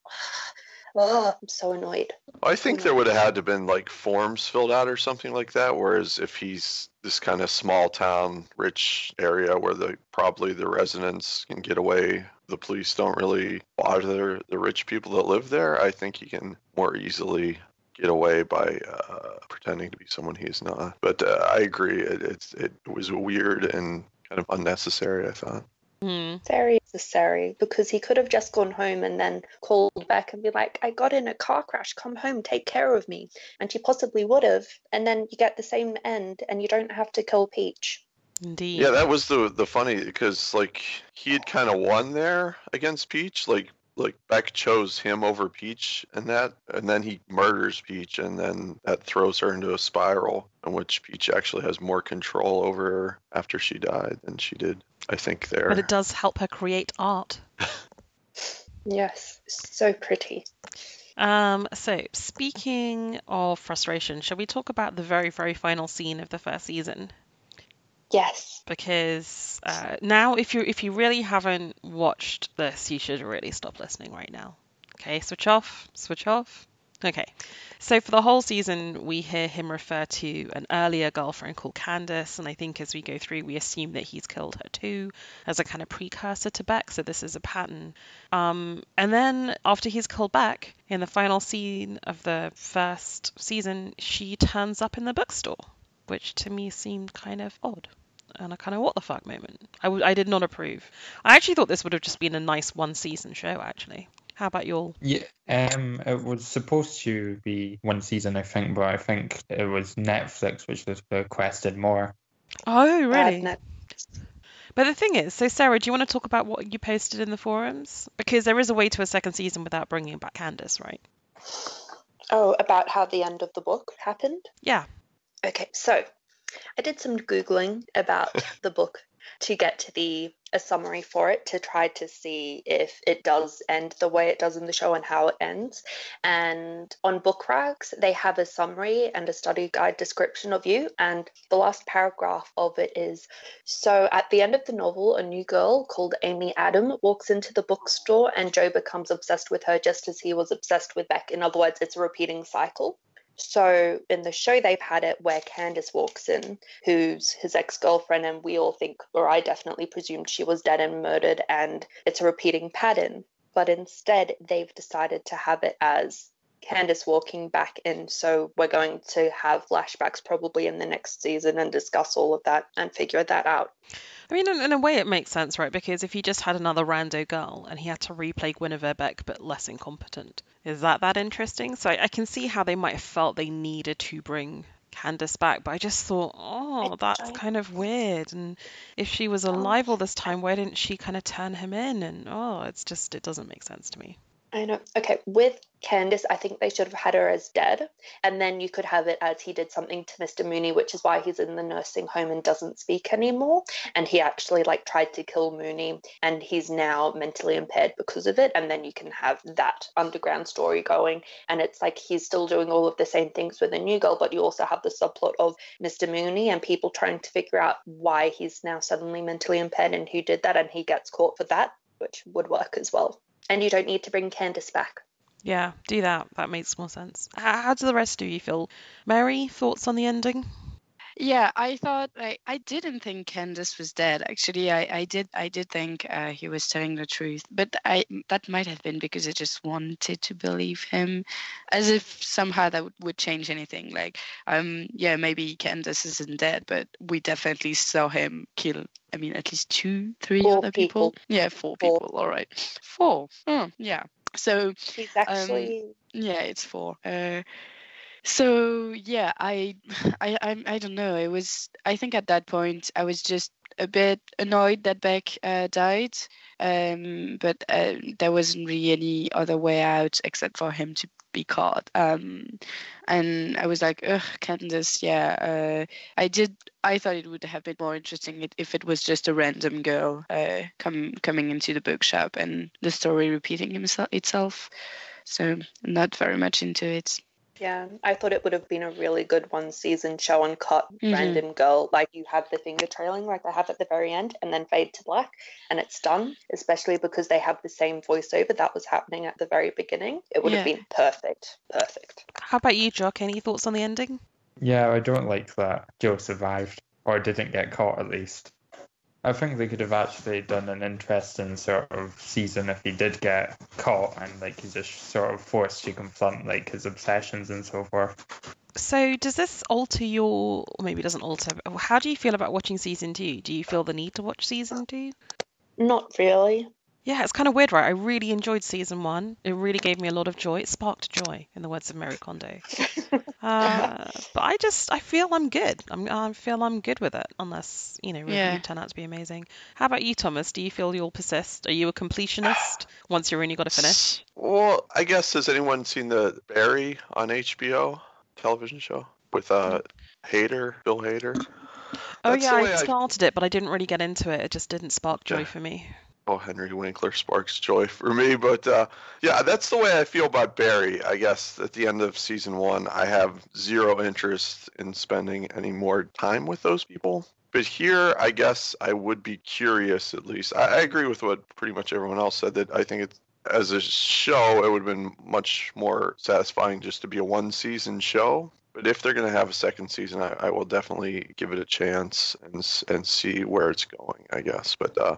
Oh, I'm so annoyed. I think there would have had to been like forms filled out or something like that. Whereas if he's this kind of small town, rich area where the probably the residents can get away, the police don't really bother the rich people that live there. I think he can more easily get away by uh, pretending to be someone he's not. But uh, I agree, it, it's it was weird and kind of unnecessary, I thought. Hmm. Very necessary, because he could have just gone home and then called back and be like, I got in a car crash, come home, take care of me. And she possibly would have. And then you get the same end and you don't have to kill Peach. Indeed. Yeah, that was the the funny, because like he had kind of won there against Peach. Like like Beck chose him over Peach and that, and then he murders Peach, and then that throws her into a spiral in which Peach actually has more control over her after she died than she did, I think, there. But it does help her create art. Yes, so pretty. Um, so speaking of frustration, shall we talk about the very, very final scene of the first season? Yes. Because uh, now, if you if you really haven't watched this, you should really stop listening right now. Okay, switch off, switch off. Okay, so for the whole season, we hear him refer to an earlier girlfriend called Candace, and I think as we go through, we assume that he's killed her too, as a kind of precursor to Beck. So this is a pattern. Um, and then after he's killed Beck, in the final scene of the first season, she turns up in the bookstore, which to me seemed kind of odd. And a kind of what the fuck moment. I, w- I did not approve. I actually thought this would have just been a nice one season show, actually. How about y'all? Yeah, um, it was supposed to be one season, I think, but I think it was Netflix which was requested more. Oh, really? Bad net. But the thing is, so Sarah, do you want to talk about what you posted in the forums? Because there is a way to a second season without bringing back Candace, right? Oh, about how the end of the book happened? Yeah. Okay, so I did some Googling about the book to get to the a summary for it to try to see if it does end the way it does in the show and how it ends. And on BookRags, they have a summary and a study guide description of you. And the last paragraph of it is, so at the end of the novel, a new girl called Amy Adam walks into the bookstore and Joe becomes obsessed with her just as he was obsessed with Beck. In other words, it's a repeating cycle. So in the show, they've had it where Candace walks in, who's his ex-girlfriend, and we all think, or I definitely presumed she was dead and murdered, and it's a repeating pattern. But instead, they've decided to have it as Candace walking back in. So we're going to have flashbacks probably in the next season and discuss all of that and figure that out. I mean, in, in a way it makes sense, right? Because if you just had another rando girl and he had to replay Guinevere Beck but less incompetent, is that that interesting? So I, I can see how they might have felt they needed to bring Candace back, but I just thought, oh, that's kind of weird. And if she was alive all this time, why didn't she kind of turn him in? And oh, it's just, it doesn't make sense to me. I know. Okay, with Candace, I think they should have had her as dead, and then you could have it as he did something to Mister Mooney, which is why he's in the nursing home and doesn't speak anymore. And he actually like tried to kill Mooney, and he's now mentally impaired because of it. And then you can have that underground story going, and it's like he's still doing all of the same things with a new girl, but you also have the subplot of Mister Mooney and people trying to figure out why he's now suddenly mentally impaired and who did that, and he gets caught for that, which would work as well. And you don't need to bring Candace back. Yeah, do that. That makes more sense. How, how do the rest of you feel? Mary, thoughts on the ending? Yeah, I thought like I didn't think Candace was dead. Actually, I, I did I did think uh, he was telling the truth, but I that might have been because I just wanted to believe him, as if somehow that would, would change anything. Like, um, yeah, maybe Candace isn't dead, but we definitely saw him kill. I mean, at least two, three four other people. people. Yeah, four, four. people. All right, four. Oh, yeah. So he's actually. Um, yeah, it's four. Uh, So yeah, I, I, I, I don't know. It was. I think at that point I was just a bit annoyed that Beck uh, died, um, but uh, there wasn't really any other way out except for him to be caught. Um, and I was like, ugh, Candace. Yeah, uh, I did. I thought it would have been more interesting if it was just a random girl uh, come coming into the bookshop and the story repeating himself itself. So I'm not very much into it. Yeah, I thought it would have been a really good one season show and cut Mhm. random girl. Like you have the finger trailing like they have at the very end and then fade to black and it's done, especially because they have the same voiceover that was happening at the very beginning. It would have Yeah. been perfect. Perfect. How about you, Jock? Any thoughts on the ending? Yeah, I don't like that Joe survived, or didn't get caught at least. I think they could have actually done an interesting sort of season if he did get caught and like he's just sort of forced to confront like his obsessions and so forth. So does this alter your, or maybe it doesn't alter, but how do you feel about watching season two? Do you feel the need to watch season two? Not really. Yeah, it's kind of weird, right? I really enjoyed season one. It really gave me a lot of joy. It sparked joy, in the words of Mary Kondo. Uh, but I just, I feel I'm good. I'm, I feel I'm good with it, unless, you know, review Yeah. turn out to be amazing. How about you, Thomas? Do you feel you'll persist? Are you a completionist once you've only got to finish? Well, I guess, has anyone seen the Barry on H B O television show with uh Hader, Bill Hader? Oh That's yeah, the I way I- started it, but I didn't really get into it. It just didn't spark joy Yeah. for me. Oh, Henry Winkler sparks joy for me, but uh, yeah, that's the way I feel about Barry. I guess at the end of season one, I have zero interest in spending any more time with those people. But here, I guess I would be curious at least. I, I agree with what pretty much everyone else said, that I think it's, as a show, it would have been much more satisfying just to be a one season show. But if they're going to have a second season, I, I will definitely give it a chance and s- and see where it's going, I guess. But uh,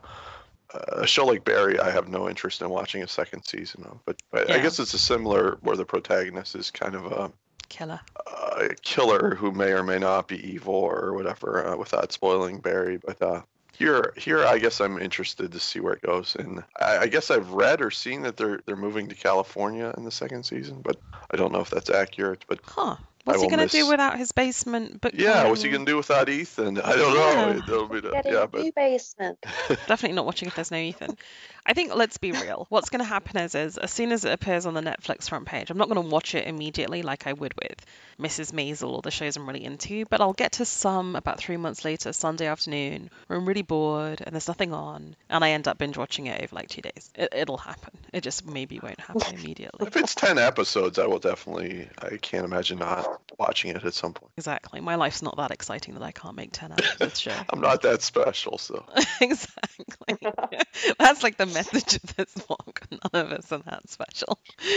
a show like Barry, I have no interest in watching a second season of. But, but I Yeah. guess it's a similar where the protagonist is kind of a, Killer. a killer who may or may not be evil or whatever, uh, without spoiling Barry. But uh, here, here, I guess I'm interested to see where it goes. And I, I guess I've read or seen that they're they're moving to California in the second season, but I don't know if that's accurate. But Huh. I What's he will going to miss. do without his basement book Yeah, what's he club? gonna do without Ethan? I don't Yeah. know. It'll be the- Getting yeah, a but new basement. Definitely not watching if there's no Ethan. I think, let's be real. What's going to happen is, is as soon as it appears on the Netflix front page, I'm not going to watch it immediately like I would with Missus Maisel or the shows I'm really into, but I'll get to some about three months later, Sunday afternoon, where I'm really bored and there's nothing on, and I end up binge watching it over like two days. It, it'll happen. It just maybe won't happen immediately. if it's ten episodes, I will definitely. I can't imagine not watching it at some point. Exactly. My life's not that exciting that I can't make ten episodes show. I'm not that special, so. Exactly. That's like the message of this vlog. None of us are that special.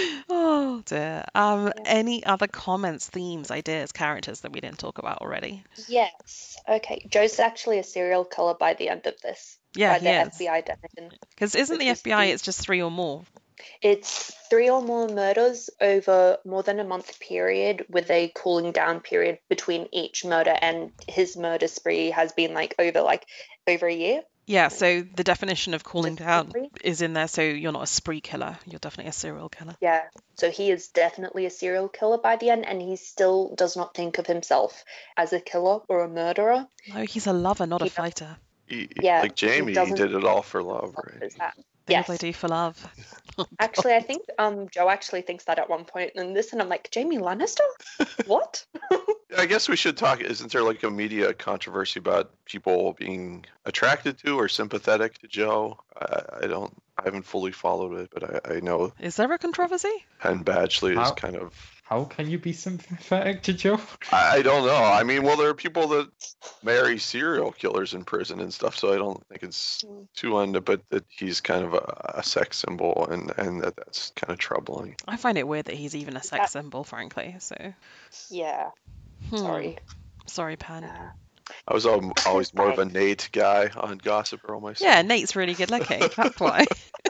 Oh dear. Um, Yeah. any other comments, themes, ideas, characters that we didn't talk about already? Yes. Okay. Joe's actually a serial killer by the end of this. Yeah, by he the is. F B I definition. Because isn't the Which is F B I? the- It's just three or more. It's three or more murders over more than a month period with a cooling down period between each murder, and his murder spree has been like over like over a year. Yeah. So the definition of cooling Just down spree? is in there. So you're not a spree killer. You're definitely a serial killer. Yeah. So he is definitely a serial killer by the end, and he still does not think of himself as a killer or a murderer. No, he's a lover, not a He doesn't- fighter. He, he- Yeah, like he Jamie, he doesn't- did it all for love, right? Is that? Things Yes. I do for love. Oh, Actually, I think um Joe actually thinks that at one point, and this, and I'm like, Jamie Lannister? What? I guess we should talk. Isn't there like a media controversy about people being attracted to or sympathetic to Joe? I, I don't. I haven't fully followed it, but I, I know Is there a controversy? Penn Badgley is How- kind of. How can you be sympathetic to Joe? I, I don't know. I mean, well, there are people that marry serial killers in prison and stuff, so I don't think it's Mm. too under. But that he's kind of a, a sex symbol, and and that that's kind of troubling. I find it weird that he's even a sex That- symbol, frankly. So, Yeah. hmm. Sorry. Sorry, Pan. Uh, I was al- always more of a Nate guy on Gossip Girl myself. Yeah, Nate's really good looking. That's why.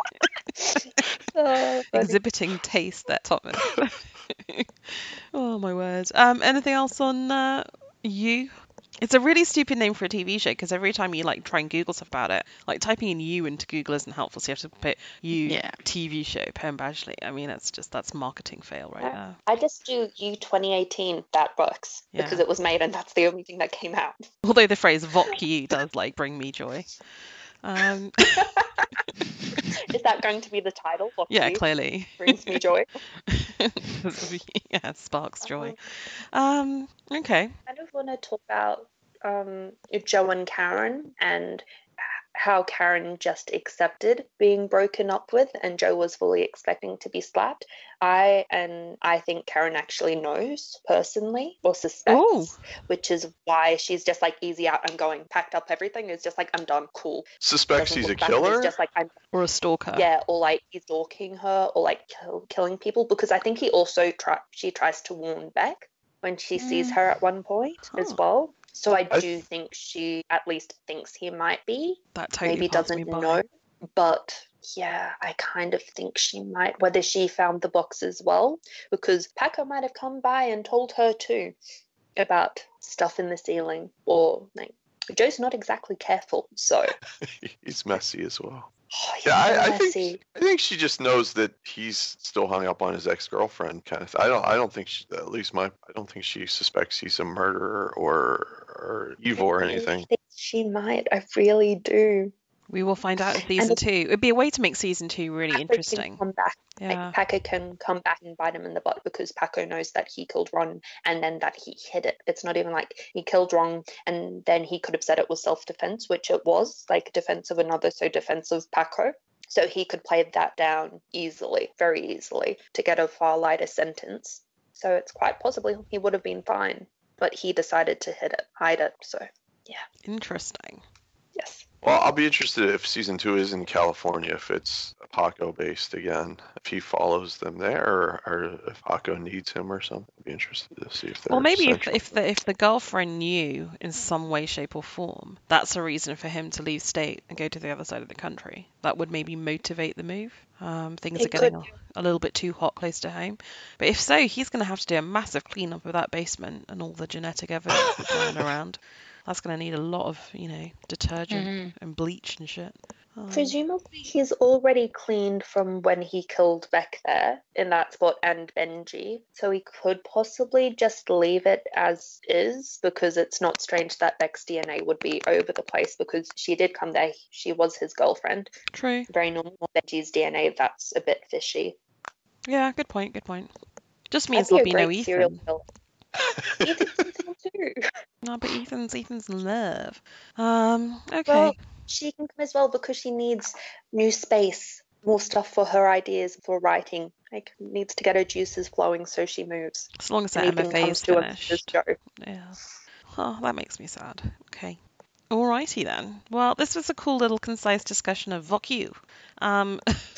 oh, funny. Exhibiting taste there, Thomas. Oh my word. Um, anything else on uh, you? It's a really stupid name for a T V show because every time you like try and Google stuff about it, like typing in "you" into Google isn't helpful. So you have to put "you" Yeah. T V show Penn Badgley. I mean, it's just that's marketing fail right there. I just do U twenty eighteen. That works because Yeah. it was made, and that's the only thing that came out. Although the phrase "Voc you" does like bring me joy. Um, Is that going to be the title? What yeah, you clearly. brings me joy. Yeah, sparks joy. Um, okay. I kind of want to talk about um, Joe and Karen and how Karen just accepted being broken up with, and Joe was fully expecting to be slapped. I and I think Karen actually knows personally or suspects, Ooh. which is why she's just like easy out. I'm going, packed up everything. It's just like I'm done. Cool. Suspects Doesn't he's a look back, and killer. It's just like I'm Or a stalker. yeah, or like he's stalking her or like kill, killing people, because I think he also try she tries to warn Beck when she sees Mm. her at one point as Huh. well. So I I- do think she at least thinks he might be, That totally maybe passed me doesn't by. know, but yeah, I kind of think she might, whether she found the box as well, because Paco might have come by and told her too about stuff in the ceiling, or like Joe's not exactly careful, so He's messy as well. oh, Yeah, I, I messy. think I think she just knows that he's still hung up on his ex-girlfriend, kind of. Th- I don't. I don't think she, at least my. I don't think she suspects he's a murderer or or evil or I really anything. think she might. I really do. We will find out in season it- two. It'd be a way to make season two really Paco can interesting. come back. Yeah. Like, Paco can come back and bite him in the butt because Paco knows that he killed Ron and then that he hid it. It's not even like he killed Ron and then he could have said it was self-defense, which it was, like defense of another, so defense of Paco. So he could play that down easily, very easily, to get a far lighter sentence. So it's quite possibly he would have been fine, but he decided to hid it, hide it. So Interesting. yes. Well, I'll be interested if season two is in California, if it's Paco based again, if he follows them there, or, or if Paco needs him or something. I'd be interested to see if they're Well, maybe if, central. if the if the girlfriend knew in some way, shape, or form, that's a reason for him to leave state and go to the other side of the country. That would maybe motivate the move. Um, things It are getting could. a, a little bit too hot close to home. But if so, he's going to have to do a massive cleanup of that basement and all the genetic evidence that's lying around. That's going to need a lot of, you know, detergent Mhm. and bleach and shit. Um, Presumably, he's already cleaned from when he killed Beck there in that spot and Benji, so he could possibly just leave it as is because it's not strange that Beck's D N A would be over the place because she did come there. She was his girlfriend. True. Very normal. Benji's D N A, that's a bit fishy. Yeah, good point, good point. Just I'd means be there'll a be no great serial Ethan. killer. Ethan's in film too. No, but Ethan's Ethan's in love. Um, okay. Well, she can come as well because she needs new space, more stuff for her ideas for writing. Like needs to get her juices flowing so she moves. As long as her Anything M F A comes is to a Missus finished. Joe. Yeah. Oh, that makes me sad. Okay. Alrighty then. Well, this was a cool little concise discussion of V O C U. Um,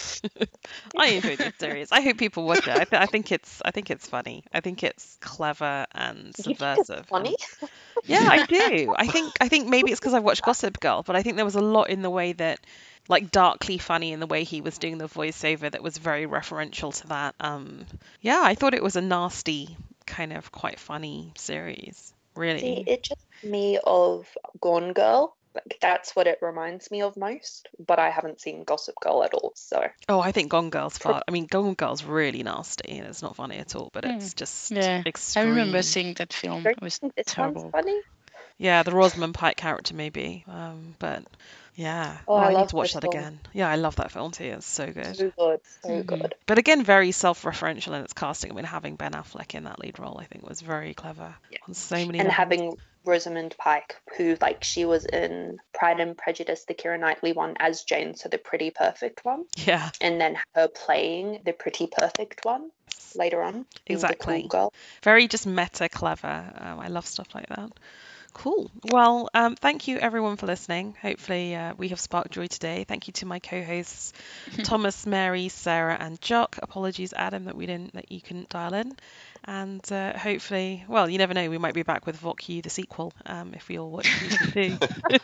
I enjoyed this series. I hope people watch it. I, th- I think it's I think it's funny. I think it's clever and You think subversive. it's funny? and- yeah, I do. I think I think maybe it's because I've watched Gossip Girl, but I think there was a lot in the way that, like, darkly funny in the way he was doing the voiceover that was very referential to that. Um, yeah, I thought it was a nasty, kind of quite funny series. Really. See, it just me of Gone Girl. Like that's what it reminds me of most. But I haven't seen Gossip Girl at all, so Oh, I think Gone Girl's far. I mean, Gone Girl's really nasty, and it's not funny at all. But Hmm. it's just Yeah, extreme. I remember seeing that film. don't It was think this terrible. one's funny. Yeah, the Rosamund Pike character maybe. Um, but yeah, Oh, oh, I I need love to watch this that film. again. Yeah, I love that film too. It's so good. So good, so Mhm. good. But again, very self-referential in its casting. I mean, having Ben Affleck in that lead role, I think, was very clever Yeah. on so many And levels. having Rosamund Pike, who like she was in Pride and Prejudice, the Keira Knightley one, as Jane, so the pretty perfect one, Yeah, and then her playing the pretty perfect one later on, being the exactly. cool girl. Very just meta clever. Um, I love stuff like that. Cool. Well, um, thank you everyone for listening. Hopefully uh, we have sparked joy today. Thank you to my co-hosts Thomas, Mary, Sarah, and Jock. Apologies, Adam, that we didn't that you couldn't dial in. And uh, hopefully, well, you never know, we might be back with V O C U the sequel um, if we all watch season two.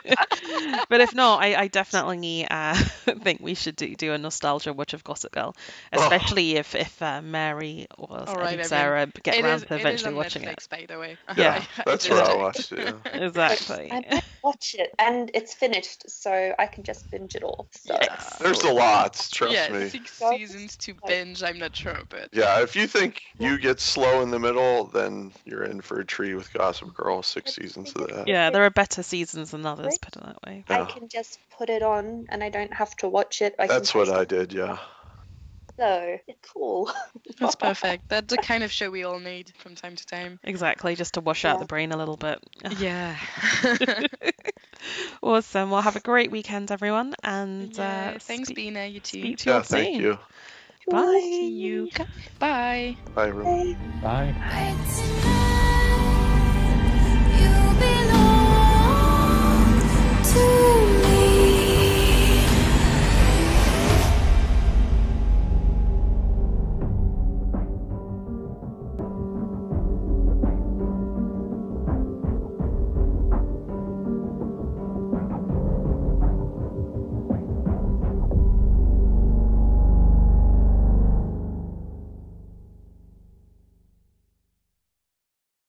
But if not, I, I definitely uh, think we should do, do a nostalgia watch of Gossip Girl, especially if if uh, Mary or All I right, think I mean, Sarah get It around is, to it is eventually on watching Netflix, it. by the way. Yeah, That's It where is. I watched it. Yeah. Exactly. I might watch it, and it's finished, so I can just binge it all. So Yeah. There's a lot, trust yeah, me. six Well, seasons to binge. I'm not sure, but Yeah, if you think you get slow in the middle, then you're in for a treat with Gossip Girl. Six seasons of that. Yeah, there are better seasons than others, put it that way. I Yeah. can just put it on, and I don't have to watch it. I That's can what post I it. did, yeah. So it's cool. that's perfect. That's the kind of show we all need from time to time. Exactly, just to wash out Yeah. the brain a little bit. Yeah. Awesome. Well, have a great weekend, everyone, and yeah. uh, Thanks, speak, Bina. You too. speak to you Yeah, all thank soon. you. Bye. See you. Bye. Bye, everyone. Bye. Right tonight.